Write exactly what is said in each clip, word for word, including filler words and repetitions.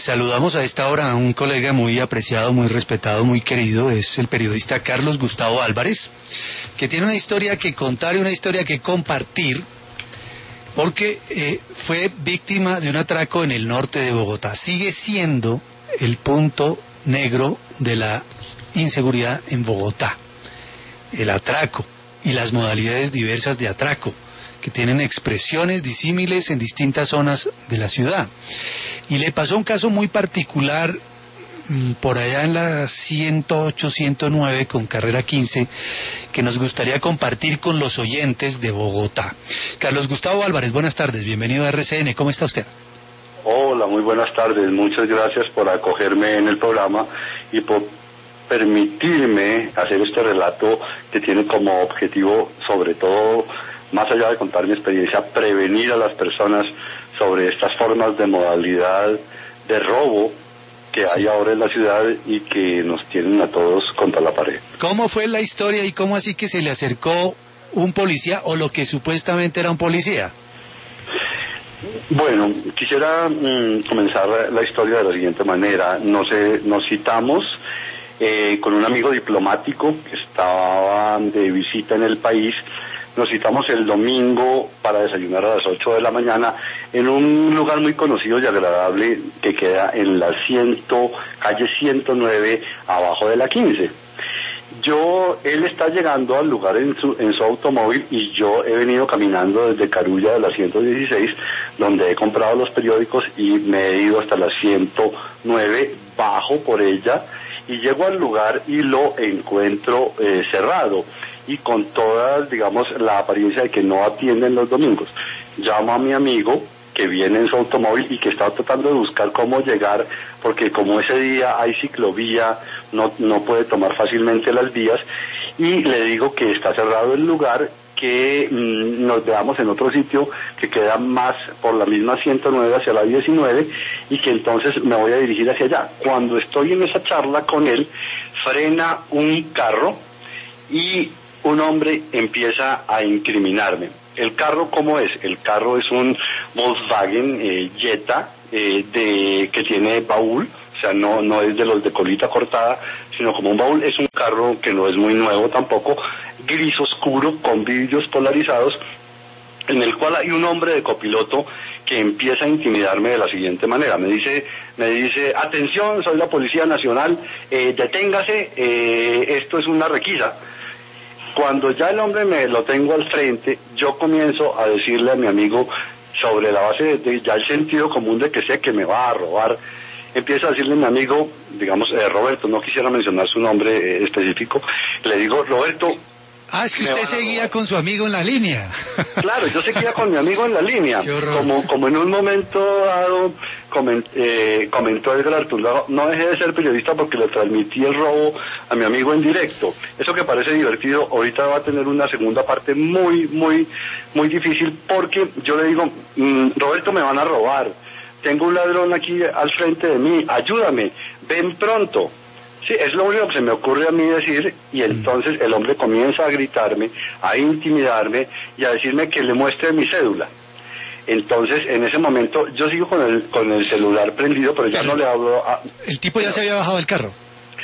Saludamos a esta hora a un colega muy apreciado, muy respetado, muy querido, es el periodista Carlos Gustavo Álvarez, que tiene una historia que contar y una historia que compartir, porque eh, fue víctima de un atraco en el norte de Bogotá. Sigue siendo el punto negro de la inseguridad en Bogotá, el atraco y las modalidades diversas de atraco, que tienen expresiones disímiles en distintas zonas de la ciudad. Y le pasó un caso muy particular por allá en la ciento ocho, ciento nueve con carrera quince, que nos gustaría compartir con los oyentes de Bogotá. Carlos Gustavo Álvarez, buenas tardes, bienvenido a R C N, ¿cómo está usted? Hola, muy buenas tardes, muchas gracias por acogerme en el programa y por permitirme hacer este relato que tiene como objetivo, sobre todo, más allá de contar mi experiencia, prevenir a las personas sobre estas formas de modalidad de robo que sí hay ahora en la ciudad y que nos tienen a todos contra la pared. ¿Cómo fue la historia y cómo así que se le acercó un policía o lo que supuestamente era un policía? Bueno, quisiera mmm, comenzar la historia de la siguiente manera. Nos, eh, nos citamos eh, con un amigo diplomático que estaba de visita en el país. Nos citamos el domingo para desayunar a las ocho de la mañana en un lugar muy conocido y agradable que queda en la ciento, calle ciento nueve, abajo de la quince. Yo, él está llegando al lugar en su, en su automóvil y yo he venido caminando desde Carulla de la ciento dieciséis, donde he comprado los periódicos y me he ido hasta la ciento nueve, bajo por ella y llego al lugar y lo encuentro eh, cerrado y con toda, digamos, la apariencia de que no atienden los domingos. Llamo a mi amigo que viene en su automóvil y que está tratando de buscar cómo llegar, porque como ese día hay ciclovía, no, no puede tomar fácilmente las vías, y le digo que está cerrado el lugar, que mmm, nos veamos en otro sitio que queda más por la misma ciento nueve hacia la diecinueve, y que entonces me voy a dirigir hacia allá. Cuando estoy en esa charla con él, frena un carro y un hombre empieza a incriminarme. ¿El carro cómo es? El carro es un Volkswagen eh, Jetta eh, de que tiene baúl, o sea, no no es de los de colita cortada, sino como un baúl. Es un carro que no es muy nuevo tampoco, gris oscuro con vidrios polarizados, en el cual hay un hombre de copiloto que empieza a intimidarme de la siguiente manera. Me dice, me dice, atención, soy la Policía Nacional, eh, deténgase, eh, esto es una requisa. Cuando ya el hombre me lo tengo al frente, yo comienzo a decirle a mi amigo, sobre la base de, de ya el sentido común de que sé que me va a robar, empiezo a decirle a mi amigo, digamos, eh, Roberto, no quisiera mencionar su nombre eh, específico, le digo, Roberto... Ah, es que usted seguía con su amigo en la línea. Claro, yo seguía con mi amigo en la línea. Qué horror. Como, como en un momento dado coment, eh, comentó Edgar Arturo, no dejé de ser periodista porque le transmití el robo a mi amigo en directo. Eso que parece divertido, ahorita va a tener una segunda parte muy, muy, muy difícil, porque yo le digo, mmm, Roberto, me van a robar. Tengo un ladrón aquí al frente de mí, ayúdame, ven pronto. Sí, es lo único que se me ocurre a mí decir, y entonces el hombre comienza a gritarme, a intimidarme y a decirme que le muestre mi cédula. Entonces, en ese momento, yo sigo con el con el celular prendido, pero ya pero no le hablo a... ¿El tipo ya no. se había bajado del carro?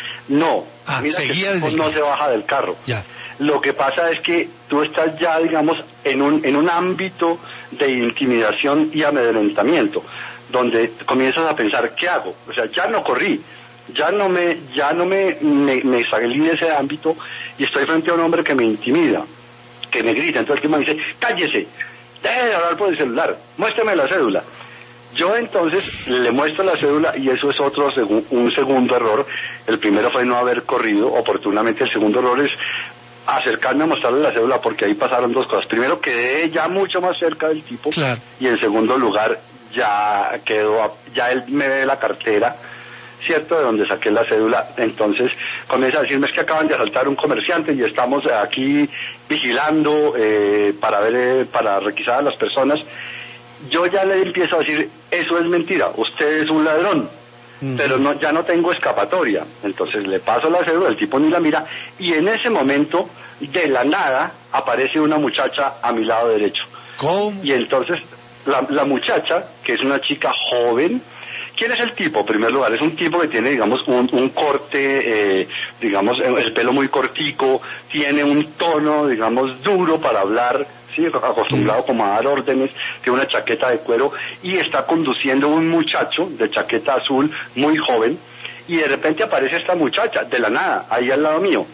No, ah, mira seguía que el tipo no se baja del carro. Ya. Lo que pasa es que tú estás ya, digamos, en un en un ámbito de intimidación y amedrentamiento, donde comienzas a pensar, ¿qué hago? O sea, ya no corrí. Ya no me, ya no me, me, me salí de ese ámbito y estoy frente a un hombre que me intimida, que me grita. Entonces el tipo me dice, cállese, deje de hablar por el celular, muéstrame la cédula. Yo entonces le muestro la cédula y eso es otro, segu- un segundo error. El primero fue no haber corrido oportunamente, el segundo error es acercarme a mostrarle la cédula, porque ahí pasaron dos cosas. Primero, quedé ya mucho más cerca del tipo, claro. Y en segundo lugar, ya quedó, ya él me ve la cartera, ¿cierto?, de donde saqué la cédula. Entonces comienza a decirme, es que acaban de asaltar un comerciante y estamos aquí vigilando eh, para ver, eh, para requisar a las personas. Yo ya le empiezo a decir, eso es mentira, usted es un ladrón, uh-huh. Pero no, ya no tengo escapatoria. Entonces le paso la cédula, el tipo ni la mira, y en ese momento, de la nada, aparece una muchacha a mi lado derecho. ¿Cómo? Y entonces la, la muchacha, que es una chica joven, ¿Quién es el tipo? En primer lugar, es un tipo que tiene, digamos, un, un corte, eh, digamos, el pelo muy cortico, tiene un tono, digamos, duro para hablar, sí, acostumbrado como a dar órdenes, tiene una chaqueta de cuero y está conduciendo un muchacho de chaqueta azul muy joven y de repente aparece esta muchacha, de la nada, ahí al lado mío.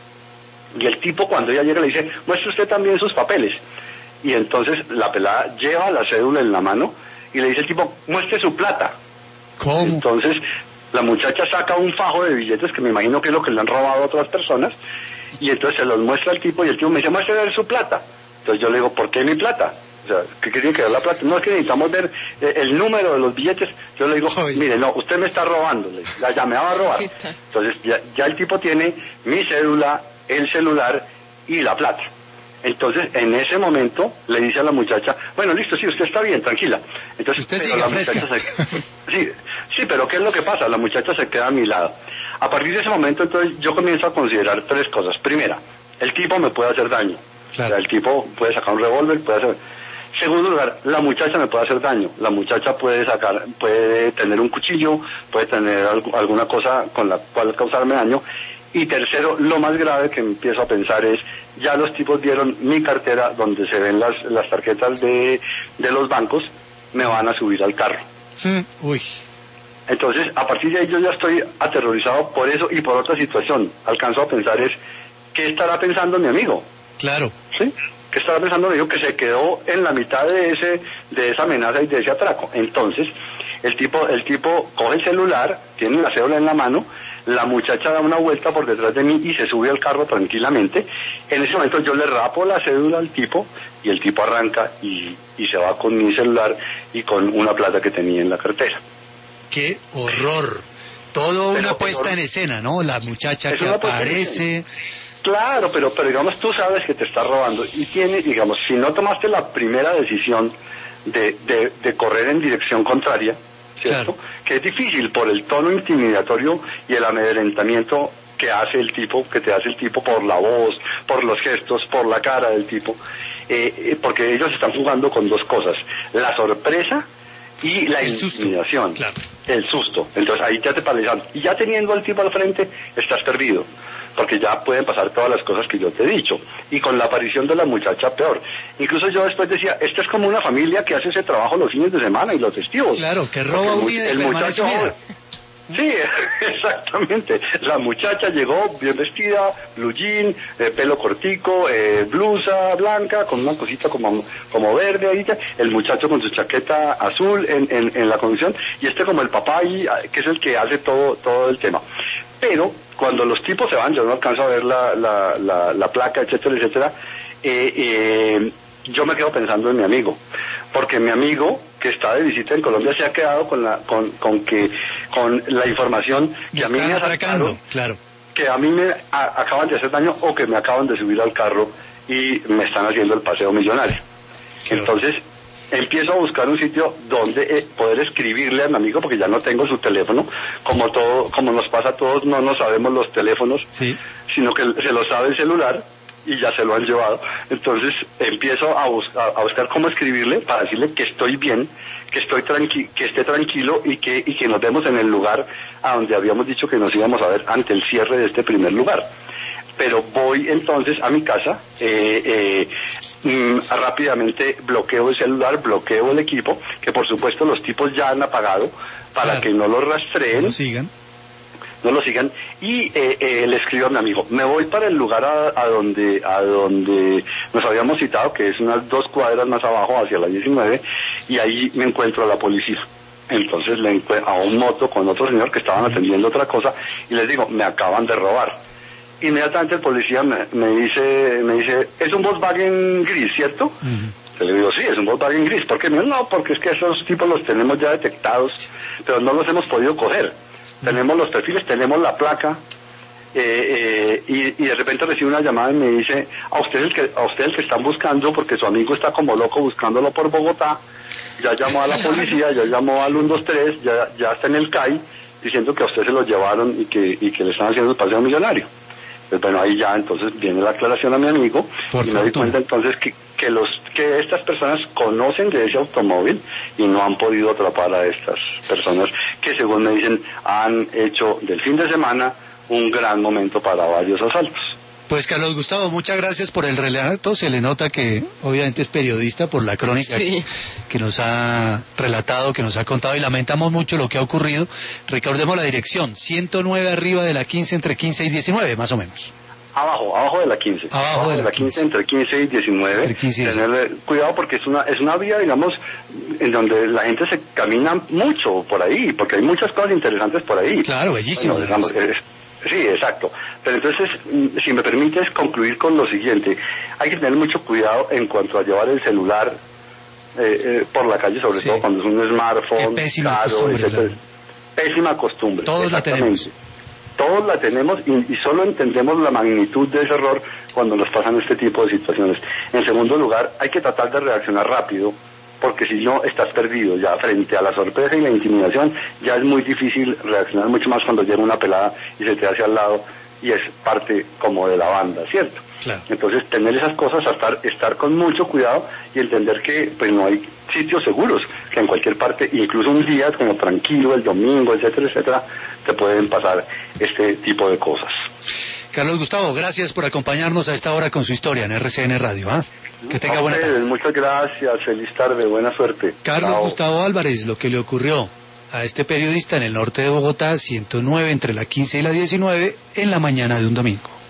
Y el tipo cuando ella llega le dice, muestre usted también sus papeles. Y entonces la pelada lleva la cédula en la mano y le dice el tipo, muestre su plata. ¿Cómo? Entonces la muchacha saca un fajo de billetes que me imagino que es lo que le han robado a otras personas y entonces se los muestra al tipo y el tipo me dice, muestre ver su plata. Entonces yo le digo, ¿por qué mi plata? O sea, ¿qué tiene que ver la plata? No, es que necesitamos ver eh, el número de los billetes. Yo le digo, Ay. mire, no, usted me está robando, ya, ya me va a robar. Entonces ya, ya el tipo tiene mi cédula, el celular y la plata. Entonces, en ese momento, le dice a la muchacha, bueno, listo, sí, usted está bien, tranquila. Entonces, usted pero la muchacha se... sí, sí, pero ¿qué es lo que pasa? La muchacha se queda a mi lado. A partir de ese momento, entonces, yo comienzo a considerar tres cosas. Primera, el tipo me puede hacer daño. Claro. O sea, el tipo puede sacar un revólver, puede hacer... Segundo lugar, la muchacha me puede hacer daño. La muchacha puede sacar, puede tener un cuchillo, puede tener algo, alguna cosa con la cual causarme daño. Y tercero, lo más grave que empiezo a pensar es, ya los tipos vieron mi cartera donde se ven las, las tarjetas de, de los bancos, me van a subir al carro. Sí. Uy. Entonces, a partir de ahí yo ya estoy aterrorizado por eso y por otra situación. Alcanzo a pensar es, ¿qué estará pensando mi amigo? Claro. ¿Sí? ¿Qué estará pensando mi amigo que se quedó en la mitad de ese, de esa amenaza y de ese atraco? Entonces, el tipo, el tipo coge el celular, tiene la cédula en la mano, la muchacha da una vuelta por detrás de mí y se sube al carro tranquilamente. En ese momento yo le rapo la cédula al tipo y el tipo arranca y, y se va con mi celular y con una plata que tenía en la cartera. ¡Qué horror! Todo una pero, puesta pero, en escena, ¿no? La muchacha que aparece... Claro, pero, pero digamos tú sabes que te está robando y tiene, digamos, si no tomaste la primera decisión de, de, de correr en dirección contraria, ¿cierto? Claro. Que es difícil por el tono intimidatorio y el amedrentamiento que hace el tipo, que te hace el tipo por la voz, por los gestos, por la cara del tipo, eh, porque ellos están jugando con dos cosas, la sorpresa y la el intimidación, susto. Claro. El susto. Entonces ahí ya te paralizan. Y ya teniendo al tipo al frente, estás perdido. Porque ya pueden pasar todas las cosas que yo te he dicho. Y con la aparición de la muchacha, peor. Incluso yo después decía, esta es como una familia que hace ese trabajo los fines de semana y los festivos. Claro, que roba un el, el muchacho. Sí, exactamente. La muchacha llegó bien vestida, blue jean, eh, pelo cortico, eh, blusa blanca, con una cosita como, como verde ahí. El muchacho con su chaqueta azul en, en, en la conducción. Y este como el papá ahí, que es el que hace todo, todo el tema. Pero cuando los tipos se van, yo no alcanzo a ver la, la, la, la placa, etcétera, etcétera, eh, eh, yo me quedo pensando en mi amigo, porque mi amigo que está de visita en Colombia se ha quedado con la, con, con que, con la información que me a mí me atracando, claro, que a mí me a, acaban de hacer daño o que me acaban de subir al carro y me están haciendo el paseo millonario. Qué Entonces, horror. Empiezo a buscar un sitio donde eh, poder escribirle a mi amigo, porque ya no tengo su teléfono, como todo, como nos pasa a todos, no nos sabemos los teléfonos, sí. sino que se lo sabe el celular y ya se lo han llevado. Entonces empiezo a, bus a, a buscar cómo escribirle para decirle que estoy bien, que estoy tranqui que esté tranquilo y que, y que nos vemos en el lugar a donde habíamos dicho que nos íbamos a ver ante el cierre de este primer lugar. Pero voy entonces a mi casa, eh, eh, mm, rápidamente bloqueo el celular, bloqueo el equipo, que por supuesto los tipos ya han apagado para claro. que no lo rastreen. No lo sigan. No lo sigan. Y eh, eh, le escribo a mi amigo, me voy para el lugar a, a donde a donde nos habíamos citado, que es unas dos cuadras más abajo, hacia la diecinueve, y ahí me encuentro a la policía. Entonces le encuentro a un moto con otro señor que estaban atendiendo otra cosa, y les digo, me acaban de robar. Inmediatamente el policía me, me dice, me dice, es un Volkswagen gris, ¿cierto? Uh-huh. Le digo, sí, es un Volkswagen gris. ¿Por qué? No, porque es que esos tipos los tenemos ya detectados, pero no los hemos podido coger. Uh-huh. Tenemos los perfiles, tenemos la placa, eh, eh, y, y de repente recibo una llamada y me dice, a usted el que, a usted el que están buscando, porque su amigo está como loco buscándolo por Bogotá, ya llamó a la policía, ya llamó al uno dos tres, ya, ya está en el C A I, diciendo que a usted se lo llevaron y que, y que le están haciendo el paseo millonario. Pues bueno, ahí ya entonces viene la aclaración a mi amigo Por y me doy fortuna. cuenta entonces que, que los que estas personas conocen de ese automóvil y no han podido atrapar a estas personas que, según me dicen, han hecho del fin de semana un gran momento para varios asaltos. Pues Carlos Gustavo, muchas gracias por el relato. Se le nota que obviamente es periodista por la crónica Sí. que nos ha relatado, que nos ha contado, y lamentamos mucho lo que ha ocurrido. Recordemos la dirección, ciento nueve arriba de la quince, entre quince y diecinueve, más o menos. Abajo, abajo de la quince. Abajo de la quince. Entre quince y diecinueve. Entre quince y Tener cuidado porque es una, es una vía, digamos, en donde la gente se camina mucho por ahí, porque hay muchas cosas interesantes por ahí. Claro, bellísimo. Bueno, digamos, es, sí, exacto. Pero entonces, mm, si me permites concluir con lo siguiente, hay que tener mucho cuidado en cuanto a llevar el celular eh, eh, por la calle, sobre Sí. todo cuando es un smartphone Qué pésima caro, costumbre, etcétera. claro. Pésima costumbre. Todos la exactamente. tenemos. Todos la tenemos y, y solo entendemos la magnitud de ese error cuando nos pasan este tipo de situaciones. En segundo lugar, hay que tratar de reaccionar rápido, porque si no estás perdido ya frente a la sorpresa y la intimidación. Ya es muy difícil reaccionar, mucho más cuando llega una pelada y se te hace al lado y es parte como de la banda, ¿cierto? Claro. Entonces tener esas cosas, estar, estar con mucho cuidado y entender que pues no hay sitios seguros, que en cualquier parte, incluso un día como tranquilo, el domingo, etcétera, etcétera, te pueden pasar este tipo de cosas. Carlos Gustavo, gracias por acompañarnos a esta hora con su historia en R C N Radio. ¿Ah? Que tenga A buena ustedes, tarde. muchas gracias, feliz tarde, buena suerte. Carlos Chao. Gustavo Álvarez, lo que le ocurrió a este periodista en el norte de Bogotá, ciento nueve entre la quince y la diecinueve, en la mañana de un domingo.